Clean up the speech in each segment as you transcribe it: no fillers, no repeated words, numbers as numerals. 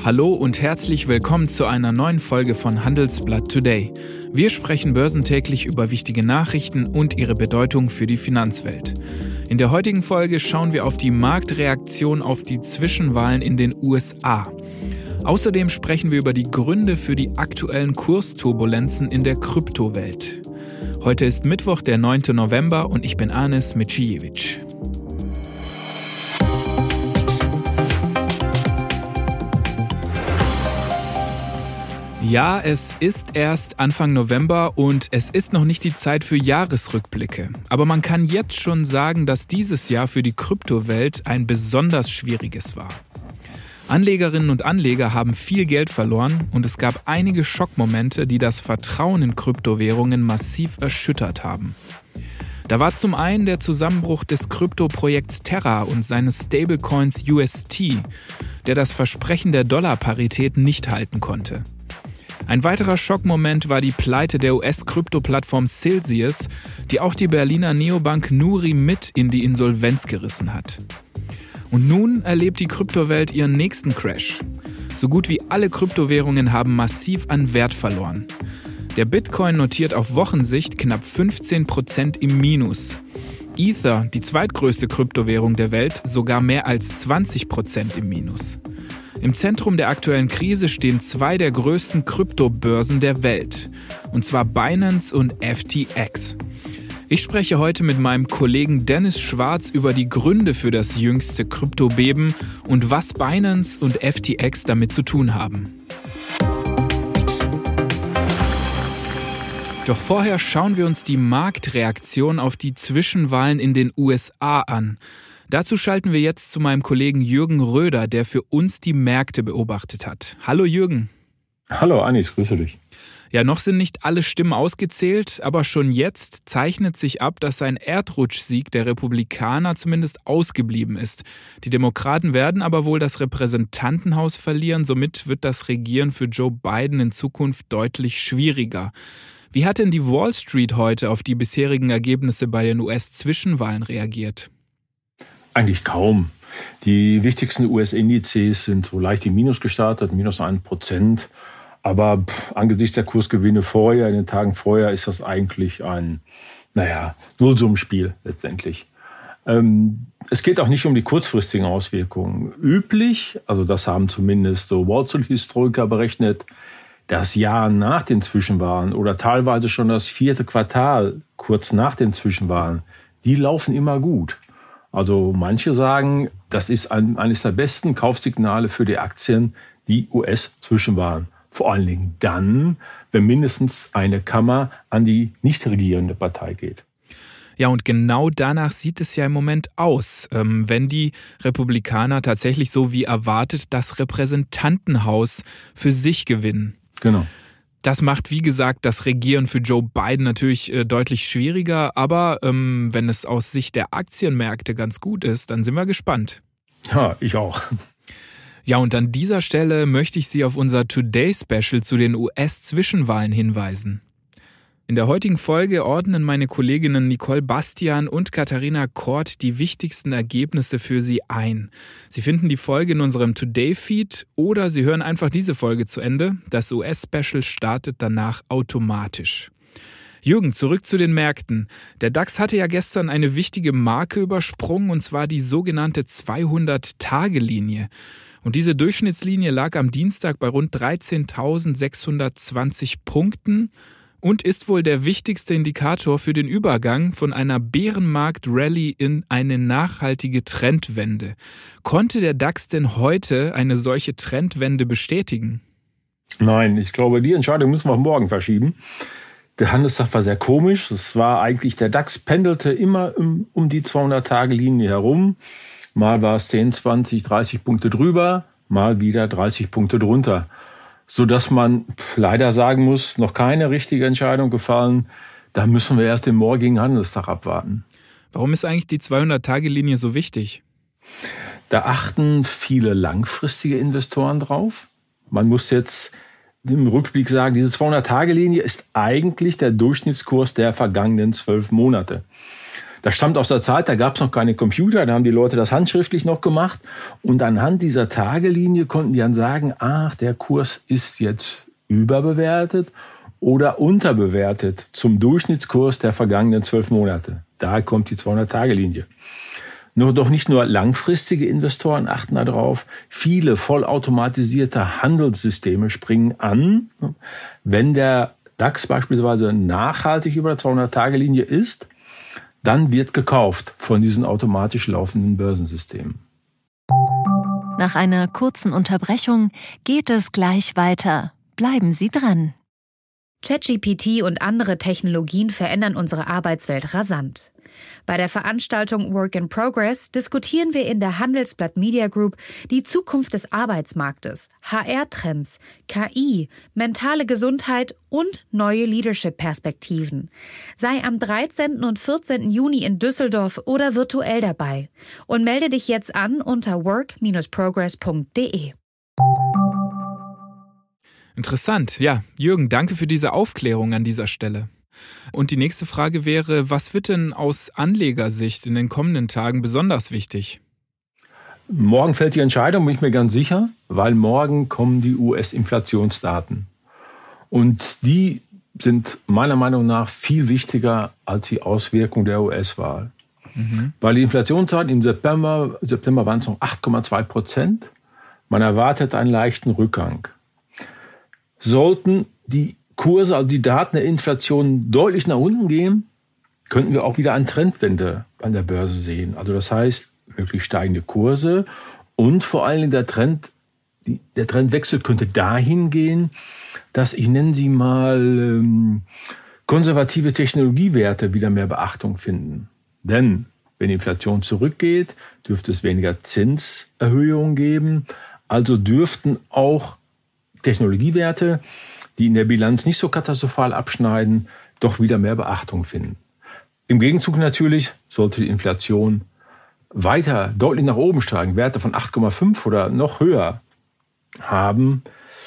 Hallo und herzlich willkommen zu einer neuen Folge von Handelsblatt Today. Wir sprechen börsentäglich über wichtige Nachrichten und ihre Bedeutung für die Finanzwelt. In der heutigen Folge schauen wir auf die Marktreaktion auf die Zwischenwahlen in den USA. Außerdem sprechen wir über die Gründe für die aktuellen Kursturbulenzen in der Kryptowelt. Heute ist Mittwoch, der 9. November und ich bin Anis Micijevic. Ja, es ist erst Anfang November und es ist noch nicht die Zeit für Jahresrückblicke. Aber man kann jetzt schon sagen, dass dieses Jahr für die Kryptowelt ein besonders schwieriges war. Anlegerinnen und Anleger haben viel Geld verloren und es gab einige Schockmomente, die das Vertrauen in Kryptowährungen massiv erschüttert haben. Da war zum einen der Zusammenbruch des Kryptoprojekts Terra und seines Stablecoins UST, der das Versprechen der Dollarparität nicht halten konnte. Ein weiterer Schockmoment war die Pleite der US-Krypto-Plattform Celsius, die auch die Berliner Neobank Nuri mit in die Insolvenz gerissen hat. Und nun erlebt die Kryptowelt ihren nächsten Crash. So gut wie alle Kryptowährungen haben massiv an Wert verloren. Der Bitcoin notiert auf Wochensicht knapp 15% im Minus. Ether, die zweitgrößte Kryptowährung der Welt, sogar mehr als 20% im Minus. Im Zentrum der aktuellen Krise stehen zwei der größten Kryptobörsen der Welt, und zwar Binance und FTX. Ich spreche heute mit meinem Kollegen Dennis Schwarz über die Gründe für das jüngste Kryptobeben und was Binance und FTX damit zu tun haben. Doch vorher schauen wir uns die Marktreaktion auf die Zwischenwahlen in den USA an. Dazu schalten wir jetzt zu meinem Kollegen Jürgen Röder, der für uns die Märkte beobachtet hat. Hallo Jürgen. Hallo Anis, grüße dich. Ja, noch sind nicht alle Stimmen ausgezählt, aber schon jetzt zeichnet sich ab, dass ein Erdrutschsieg der Republikaner zumindest ausgeblieben ist. Die Demokraten werden aber wohl das Repräsentantenhaus verlieren, somit wird das Regieren für Joe Biden in Zukunft deutlich schwieriger. Wie hat denn die Wall Street heute auf die bisherigen Ergebnisse bei den US-Zwischenwahlen reagiert? Eigentlich kaum. Die wichtigsten US-Indizes sind so leicht im Minus gestartet, minus 1%. Aber angesichts der Kursgewinne vorher, in den Tagen vorher, ist das eigentlich ein, Nullsummenspiel letztendlich. Es geht auch nicht um die kurzfristigen Auswirkungen. Üblich, also das haben zumindest so Wall Street-Historiker berechnet, das Jahr nach den Zwischenwahlen oder teilweise schon das 4. Quartal kurz nach den Zwischenwahlen, die laufen immer gut. Also manche sagen, das ist eines der besten Kaufsignale für die Aktien, die US-Zwischenwahlen. Vor allen Dingen dann, wenn mindestens eine Kammer an die nicht regierende Partei geht. Ja, und genau danach sieht es ja im Moment aus, wenn die Republikaner tatsächlich so wie erwartet das Repräsentantenhaus für sich gewinnen. Genau. Das macht, wie gesagt, das Regieren für Joe Biden natürlich deutlich schwieriger. Aber wenn es aus Sicht der Aktienmärkte ganz gut ist, dann sind wir gespannt. Ja, ich auch. Ja, und an dieser Stelle möchte ich Sie auf unser Today-Special zu den US-Zwischenwahlen hinweisen. In der heutigen Folge ordnen meine Kolleginnen Nicole Bastian und Katharina Kort die wichtigsten Ergebnisse für Sie ein. Sie finden die Folge in unserem Today-Feed oder Sie hören einfach diese Folge zu Ende. Das US-Special startet danach automatisch. Jürgen, zurück zu den Märkten. Der DAX hatte ja gestern eine wichtige Marke übersprungen, und zwar die sogenannte 200-Tage-Linie. Und diese Durchschnittslinie lag am Dienstag bei rund 13.620 Punkten und ist wohl der wichtigste Indikator für den Übergang von einer Bärenmarkt-Rallye in eine nachhaltige Trendwende. Konnte der DAX denn heute eine solche Trendwende bestätigen? Nein, ich glaube, die Entscheidung müssen wir auf morgen verschieben. Der Handelstag war sehr komisch. Es war eigentlich, der DAX pendelte immer um die 200-Tage-Linie herum. Mal war es 10, 20, 30 Punkte drüber, mal wieder 30 Punkte drunter. Sodass man leider sagen muss, noch keine richtige Entscheidung gefallen. Da müssen wir erst den morgigen Handelstag abwarten. Warum ist eigentlich die 200-Tage-Linie so wichtig? Da achten viele langfristige Investoren drauf. Man muss jetzt im Rückblick sagen, diese 200-Tage-Linie ist eigentlich der Durchschnittskurs der vergangenen 12 Monate. Das stammt aus der Zeit, da gab es noch keine Computer, da haben die Leute das handschriftlich noch gemacht. Und anhand dieser Tagelinie konnten die dann sagen, der Kurs ist jetzt überbewertet oder unterbewertet zum Durchschnittskurs der vergangenen 12 Monate. Daher kommt die 200-Tage-Linie. Doch nicht nur langfristige Investoren achten darauf, viele vollautomatisierte Handelssysteme springen an, wenn der DAX beispielsweise nachhaltig über der 200-Tage-Linie ist, dann wird gekauft von diesen automatisch laufenden Börsensystemen. Nach einer kurzen Unterbrechung geht es gleich weiter. Bleiben Sie dran. ChatGPT und andere Technologien verändern unsere Arbeitswelt rasant. Bei der Veranstaltung Work in Progress diskutieren wir in der Handelsblatt Media Group die Zukunft des Arbeitsmarktes, HR-Trends, KI, mentale Gesundheit und neue Leadership-Perspektiven. Sei am 13. und 14. Juni in Düsseldorf oder virtuell dabei und melde dich jetzt an unter work-progress.de. Interessant. Ja, Jürgen, danke für diese Aufklärung an dieser Stelle. Und die nächste Frage wäre, was wird denn aus Anlegersicht in den kommenden Tagen besonders wichtig? Morgen fällt die Entscheidung, bin ich mir ganz sicher, weil morgen kommen die US-Inflationsdaten. Und die sind meiner Meinung nach viel wichtiger als die Auswirkung der US-Wahl. Weil die Inflationsdaten im September waren es noch 8,2%. Man erwartet einen leichten Rückgang. Sollten die Kurse, also die Daten der Inflation deutlich nach unten gehen, könnten wir auch wieder eine Trendwende an der Börse sehen. Also das heißt, wirklich steigende Kurse und vor allem der Trendwechsel könnte dahin gehen, dass, ich nenne sie mal, konservative Technologiewerte wieder mehr Beachtung finden. Denn wenn die Inflation zurückgeht, dürfte es weniger Zinserhöhungen geben. Also dürften auch Technologiewerte, die in der Bilanz nicht so katastrophal abschneiden, doch wieder mehr Beachtung finden. Im Gegenzug natürlich sollte die Inflation weiter deutlich nach oben steigen, Werte von 8,5 oder noch höher haben.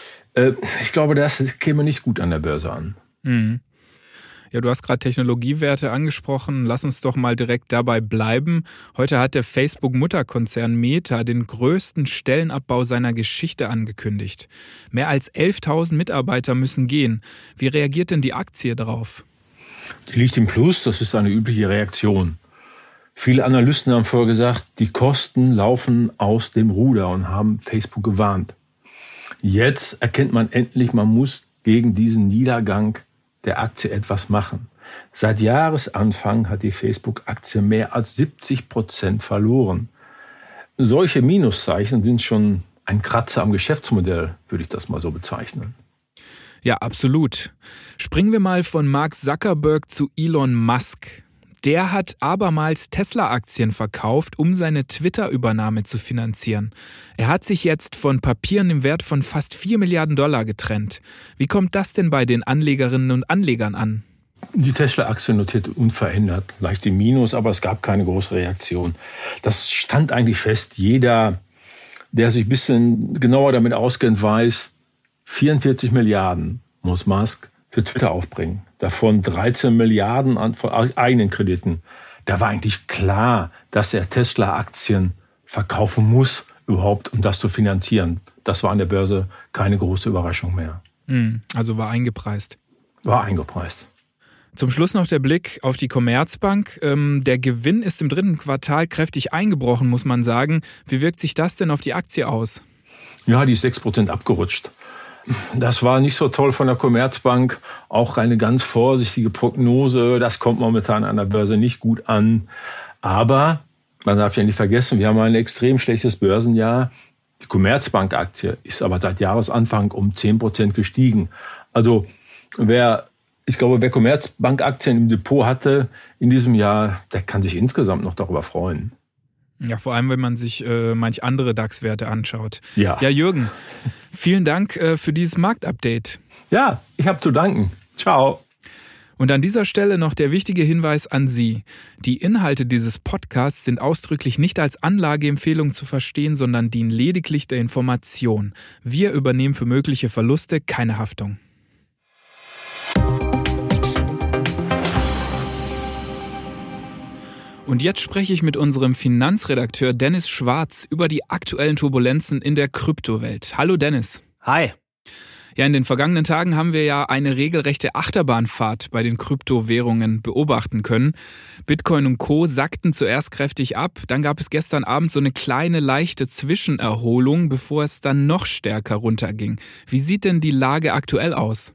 Ich glaube, das käme nicht gut an der Börse an. Mhm. Ja, du hast gerade Technologiewerte angesprochen. Lass uns doch mal direkt dabei bleiben. Heute hat der Facebook-Mutterkonzern Meta den größten Stellenabbau seiner Geschichte angekündigt. Mehr als 11.000 Mitarbeiter müssen gehen. Wie reagiert denn die Aktie darauf? Die liegt im Plus, das ist eine übliche Reaktion. Viele Analysten haben vorher gesagt, die Kosten laufen aus dem Ruder und haben Facebook gewarnt. Jetzt erkennt man endlich, man muss gegen diesen Niedergang der Aktie etwas machen. Seit Jahresanfang hat die Facebook-Aktie mehr als 70% verloren. Solche Minuszeichen sind schon ein Kratzer am Geschäftsmodell, würde ich das mal so bezeichnen. Ja, absolut. Springen wir mal von Mark Zuckerberg zu Elon Musk. Der hat abermals Tesla-Aktien verkauft, um seine Twitter-Übernahme zu finanzieren. Er hat sich jetzt von Papieren im Wert von fast $4 Milliarden getrennt. Wie kommt das denn bei den Anlegerinnen und Anlegern an? Die Tesla-Aktie notiert unverändert, leicht im Minus, aber es gab keine große Reaktion. Das stand eigentlich fest. Jeder, der sich ein bisschen genauer damit auskennt, weiß, 44 Milliarden muss Musk für Twitter aufbringen. Davon 13 Milliarden an eigenen Krediten. Da war eigentlich klar, dass er Tesla-Aktien verkaufen muss, überhaupt, um das zu finanzieren. Das war an der Börse keine große Überraschung mehr. Also war eingepreist. War eingepreist. Zum Schluss noch der Blick auf die Commerzbank. Der Gewinn ist im 3. Quartal kräftig eingebrochen, muss man sagen. Wie wirkt sich das denn auf die Aktie aus? Ja, die ist 6% abgerutscht. Das war nicht so toll von der Commerzbank. Auch eine ganz vorsichtige Prognose. Das kommt momentan an der Börse nicht gut an. Aber man darf ja nicht vergessen, wir haben ein extrem schlechtes Börsenjahr. Die Commerzbank-Aktie ist aber seit Jahresanfang um 10% gestiegen. Also wer Commerzbank-Aktien im Depot hatte in diesem Jahr, der kann sich insgesamt noch darüber freuen. Ja, vor allem, wenn man sich manch andere DAX-Werte anschaut. Ja, Jürgen, vielen Dank für dieses Marktupdate. Ja, ich habe zu danken. Ciao. Und an dieser Stelle noch der wichtige Hinweis an Sie. Die Inhalte dieses Podcasts sind ausdrücklich nicht als Anlageempfehlung zu verstehen, sondern dienen lediglich der Information. Wir übernehmen für mögliche Verluste keine Haftung. Und jetzt spreche ich mit unserem Finanzredakteur Dennis Schwarz über die aktuellen Turbulenzen in der Kryptowelt. Hallo Dennis. Hi. Ja, in den vergangenen Tagen haben wir ja eine regelrechte Achterbahnfahrt bei den Kryptowährungen beobachten können. Bitcoin und Co. sackten zuerst kräftig ab, dann gab es gestern Abend so eine kleine leichte Zwischenerholung, bevor es dann noch stärker runterging. Wie sieht denn die Lage aktuell aus?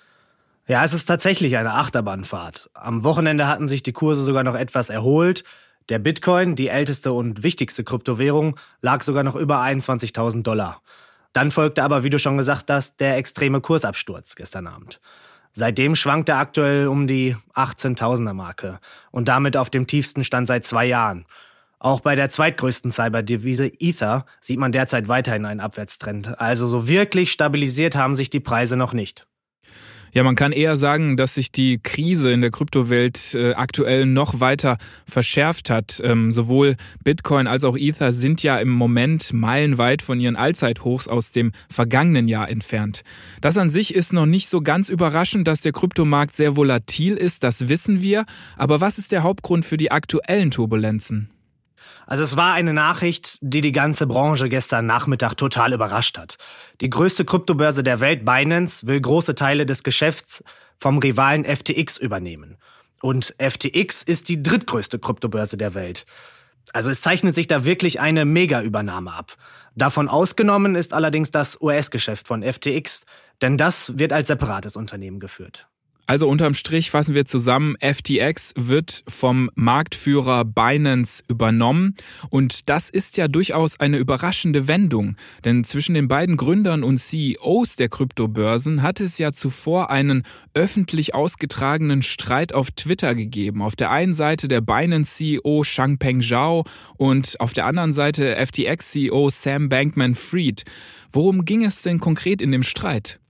Ja, es ist tatsächlich eine Achterbahnfahrt. Am Wochenende hatten sich die Kurse sogar noch etwas erholt. Der Bitcoin, die älteste und wichtigste Kryptowährung, lag sogar noch über 21.000 $. Dann folgte aber, wie du schon gesagt hast, der extreme Kursabsturz gestern Abend. Seitdem schwankt er aktuell um die 18.000er-Marke und damit auf dem tiefsten Stand seit 2 Jahren. Auch bei der zweitgrößten Cyberdevise Ether sieht man derzeit weiterhin einen Abwärtstrend. Also so wirklich stabilisiert haben sich die Preise noch nicht. Ja, man kann eher sagen, dass sich die Krise in der Kryptowelt aktuell noch weiter verschärft hat. Sowohl Bitcoin als auch Ether sind ja im Moment meilenweit von ihren Allzeithochs aus dem vergangenen Jahr entfernt. Das an sich ist noch nicht so ganz überraschend, dass der Kryptomarkt sehr volatil ist, das wissen wir. Aber was ist der Hauptgrund für die aktuellen Turbulenzen? Also es war eine Nachricht, die die ganze Branche gestern Nachmittag total überrascht hat. Die größte Kryptobörse der Welt, Binance, will große Teile des Geschäfts vom Rivalen FTX übernehmen. Und FTX ist die drittgrößte Kryptobörse der Welt. Also es zeichnet sich da wirklich eine Mega-Übernahme ab. Davon ausgenommen ist allerdings das US-Geschäft von FTX, denn das wird als separates Unternehmen geführt. Also unterm Strich fassen wir zusammen, FTX wird vom Marktführer Binance übernommen und das ist ja durchaus eine überraschende Wendung, denn zwischen den beiden Gründern und CEOs der Kryptobörsen hat es ja zuvor einen öffentlich ausgetragenen Streit auf Twitter gegeben. Auf der einen Seite der Binance-CEO Changpeng Zhao und auf der anderen Seite FTX-CEO Sam Bankman-Fried. Worum ging es denn konkret in dem Streit?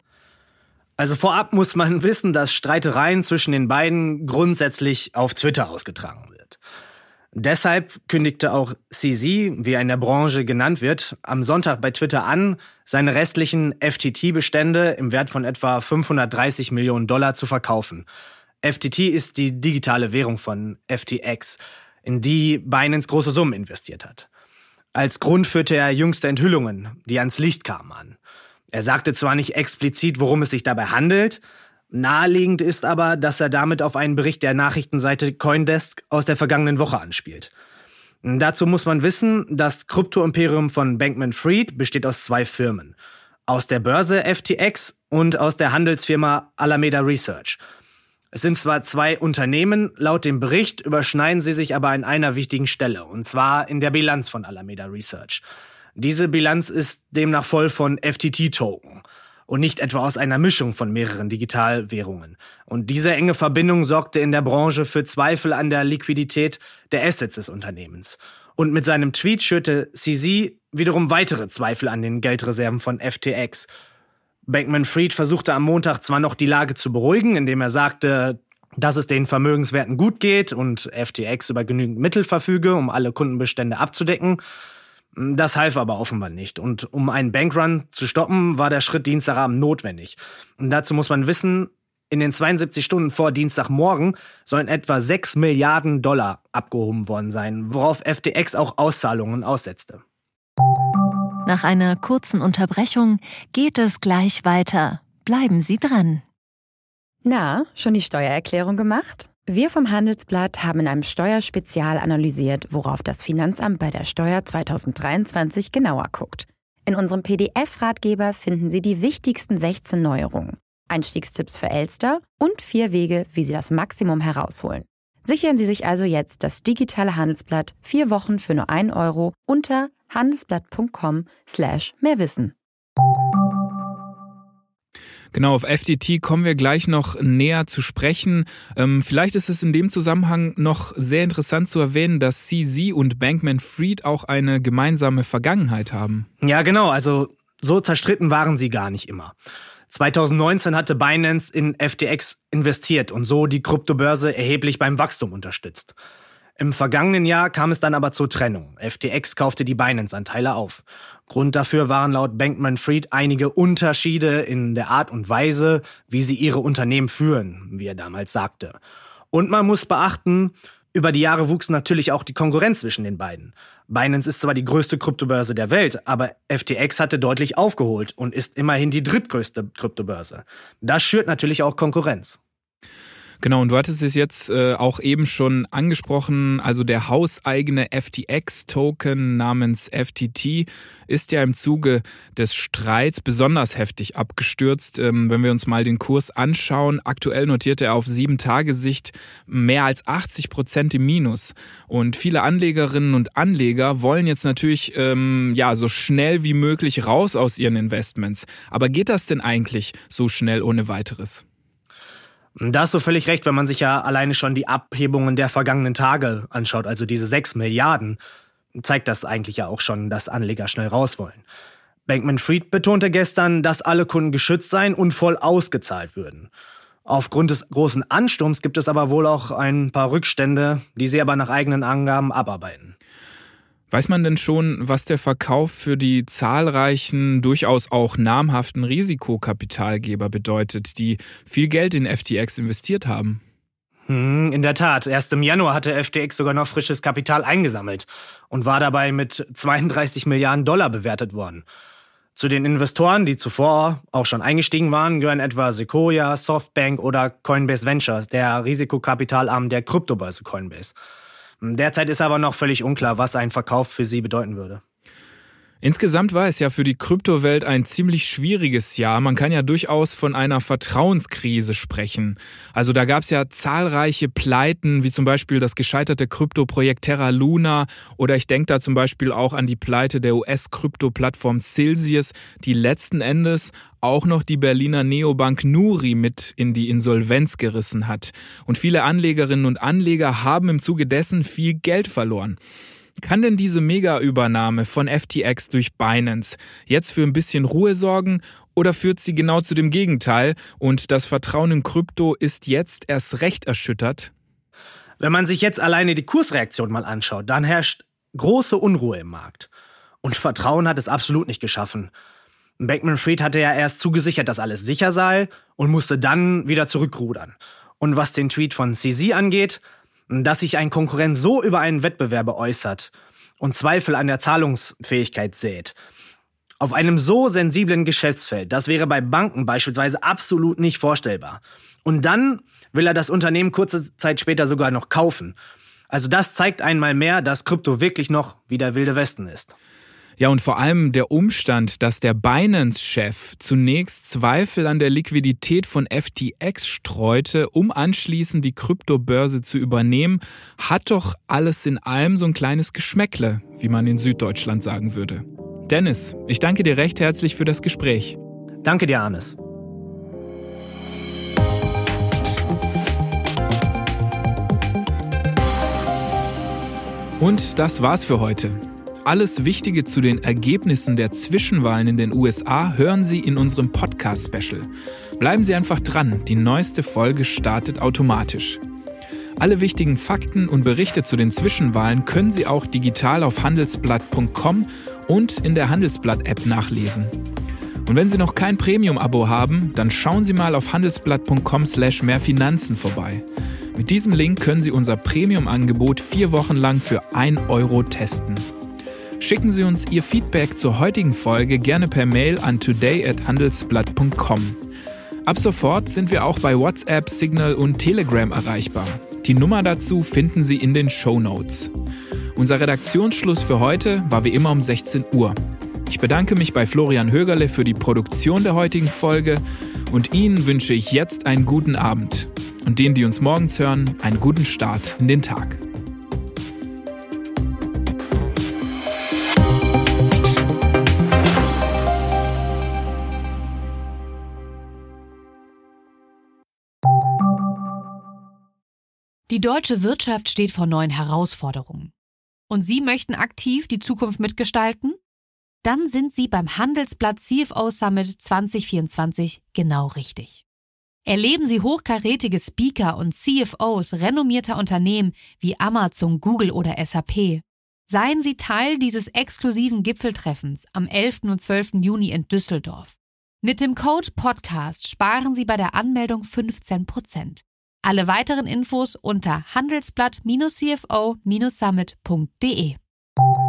Also vorab muss man wissen, dass Streitereien zwischen den beiden grundsätzlich auf Twitter ausgetragen wird. Deshalb kündigte auch CZ, wie er in der Branche genannt wird, am Sonntag bei Twitter an, seine restlichen FTT-Bestände im Wert von etwa 530 Millionen $ zu verkaufen. FTT ist die digitale Währung von FTX, in die Binance große Summen investiert hat. Als Grund führte er jüngste Enthüllungen, die ans Licht kamen, an. Er sagte zwar nicht explizit, worum es sich dabei handelt, naheliegend ist aber, dass er damit auf einen Bericht der Nachrichtenseite CoinDesk aus der vergangenen Woche anspielt. Dazu muss man wissen, das Krypto-Imperium von Bankman-Fried besteht aus 2 Firmen. Aus der Börse FTX und aus der Handelsfirma Alameda Research. Es sind zwar 2 Unternehmen, laut dem Bericht überschneiden sie sich aber an einer wichtigen Stelle, und zwar in der Bilanz von Alameda Research. Diese Bilanz ist demnach voll von FTT-Token und nicht etwa aus einer Mischung von mehreren Digitalwährungen. Und diese enge Verbindung sorgte in der Branche für Zweifel an der Liquidität der Assets des Unternehmens. Und mit seinem Tweet schürte CZ wiederum weitere Zweifel an den Geldreserven von FTX. Bankman-Fried versuchte am Montag zwar noch die Lage zu beruhigen, indem er sagte, dass es den Vermögenswerten gut geht und FTX über genügend Mittel verfüge, um alle Kundenbestände abzudecken. Das half aber offenbar nicht. Und um einen Bankrun zu stoppen, war der Schritt Dienstagabend notwendig. Und dazu muss man wissen, in den 72 Stunden vor Dienstagmorgen sollen etwa 6 Milliarden $ abgehoben worden sein, worauf FTX auch Auszahlungen aussetzte. Nach einer kurzen Unterbrechung geht es gleich weiter. Bleiben Sie dran. Na, schon die Steuererklärung gemacht? Wir vom Handelsblatt haben in einem Steuerspezial analysiert, worauf das Finanzamt bei der Steuer 2023 genauer guckt. In unserem PDF-Ratgeber finden Sie die wichtigsten 16 Neuerungen, Einstiegstipps für Elster und 4 Wege, wie Sie das Maximum herausholen. Sichern Sie sich also jetzt das digitale Handelsblatt 4 Wochen für nur 1 € unter handelsblatt.com/mehrwissen. Genau, auf FTT kommen wir gleich noch näher zu sprechen. Vielleicht ist es in dem Zusammenhang noch sehr interessant zu erwähnen, dass CZ und Bankman-Fried auch eine gemeinsame Vergangenheit haben. Ja, genau. Also so zerstritten waren sie gar nicht immer. 2019 hatte Binance in FTX investiert und so die Kryptobörse erheblich beim Wachstum unterstützt. Im vergangenen Jahr kam es dann aber zur Trennung. FTX kaufte die Binance-Anteile auf. Grund dafür waren laut Bankman-Fried einige Unterschiede in der Art und Weise, wie sie ihre Unternehmen führen, wie er damals sagte. Und man muss beachten, Über die Jahre wuchs natürlich auch die Konkurrenz zwischen den beiden. Binance ist zwar die größte Kryptobörse der Welt, aber FTX hatte deutlich aufgeholt und ist immerhin die drittgrößte Kryptobörse. Das schürt natürlich auch Konkurrenz. Genau, und du hattest es jetzt auch eben schon angesprochen, also der hauseigene FTX-Token namens FTT ist ja im Zuge des Streits besonders heftig abgestürzt. Wenn wir uns mal den Kurs anschauen, aktuell notiert er auf 7-Tage-Sicht mehr als 80% im Minus. Und viele Anlegerinnen und Anleger wollen jetzt natürlich so schnell wie möglich raus aus ihren Investments. Aber geht das denn eigentlich so schnell ohne weiteres? Da hast du völlig recht, wenn man sich ja alleine schon die Abhebungen der vergangenen Tage anschaut, also diese 6 Milliarden, zeigt das eigentlich ja auch schon, dass Anleger schnell raus wollen. Bankman-Fried betonte gestern, dass alle Kunden geschützt seien und voll ausgezahlt würden. Aufgrund des großen Ansturms gibt es aber wohl auch ein paar Rückstände, die sie aber nach eigenen Angaben abarbeiten. Weiß man denn schon, was der Verkauf für die zahlreichen, durchaus auch namhaften Risikokapitalgeber bedeutet, die viel Geld in FTX investiert haben? In der Tat. Erst im Januar hatte FTX sogar noch frisches Kapital eingesammelt und war dabei mit 32 Milliarden Dollar bewertet worden. Zu den Investoren, die zuvor auch schon eingestiegen waren, gehören etwa Sequoia, Softbank oder Coinbase Ventures, der Risikokapitalarm der Kryptobörse Coinbase. Derzeit ist aber noch völlig unklar, was ein Verkauf für sie bedeuten würde. Insgesamt war es ja für die Kryptowelt ein ziemlich schwieriges Jahr. Man kann ja durchaus von einer Vertrauenskrise sprechen. Also da gab es ja zahlreiche Pleiten, wie zum Beispiel das gescheiterte Kryptoprojekt Terra Luna, oder ich denke da zum Beispiel auch an die Pleite der US-Krypto-Plattform Celsius, die letzten Endes auch noch die Berliner Neobank Nuri mit in die Insolvenz gerissen hat. Und viele Anlegerinnen und Anleger haben im Zuge dessen viel Geld verloren. Kann denn diese Mega-Übernahme von FTX durch Binance jetzt für ein bisschen Ruhe sorgen oder führt sie genau zu dem Gegenteil und das Vertrauen in Krypto ist jetzt erst recht erschüttert? Wenn man sich jetzt alleine die Kursreaktion mal anschaut, dann herrscht große Unruhe im Markt. Und Vertrauen hat es absolut nicht geschaffen. Bankman-Fried hatte ja erst zugesichert, dass alles sicher sei und musste dann wieder zurückrudern. Und was den Tweet von CZ angeht, dass sich ein Konkurrent so über einen Wettbewerber äußert und Zweifel an der Zahlungsfähigkeit sät. Auf einem so sensiblen Geschäftsfeld, das wäre bei Banken beispielsweise absolut nicht vorstellbar. Und dann will er das Unternehmen kurze Zeit später sogar noch kaufen. Also das zeigt einmal mehr, dass Krypto wirklich noch wie der Wilde Westen ist. Ja, und vor allem der Umstand, dass der Binance-Chef zunächst Zweifel an der Liquidität von FTX streute, um anschließend die Kryptobörse zu übernehmen, hat doch alles in allem so ein kleines Geschmäckle, wie man in Süddeutschland sagen würde. Dennis, ich danke dir recht herzlich für das Gespräch. Danke dir, Hannes. Und das war's für heute. Alles Wichtige zu den Ergebnissen der Zwischenwahlen in den USA hören Sie in unserem Podcast-Special. Bleiben Sie einfach dran, die neueste Folge startet automatisch. Alle wichtigen Fakten und Berichte zu den Zwischenwahlen können Sie auch digital auf handelsblatt.com und in der Handelsblatt-App nachlesen. Und wenn Sie noch kein Premium-Abo haben, dann schauen Sie mal auf handelsblatt.com/mehrfinanzen vorbei. Mit diesem Link können Sie unser Premium-Angebot 4 Wochen lang für 1 € testen. Schicken Sie uns Ihr Feedback zur heutigen Folge gerne per Mail an today@handelsblatt.com. Ab sofort sind wir auch bei WhatsApp, Signal und Telegram erreichbar. Die Nummer dazu finden Sie in den Shownotes. Unser Redaktionsschluss für heute war wie immer um 16 Uhr. Ich bedanke mich bei Florian Högerle für die Produktion der heutigen Folge und Ihnen wünsche ich jetzt einen guten Abend. Und denen, die uns morgens hören, einen guten Start in den Tag. Die deutsche Wirtschaft steht vor neuen Herausforderungen. Und Sie möchten aktiv die Zukunft mitgestalten? Dann sind Sie beim Handelsblatt CFO Summit 2024 genau richtig. Erleben Sie hochkarätige Speaker und CFOs renommierter Unternehmen wie Amazon, Google oder SAP. Seien Sie Teil dieses exklusiven Gipfeltreffens am 11. und 12. Juni in Düsseldorf. Mit dem Code PODCAST sparen Sie bei der Anmeldung 15%. Alle weiteren Infos unter handelsblatt-cfo-summit.de.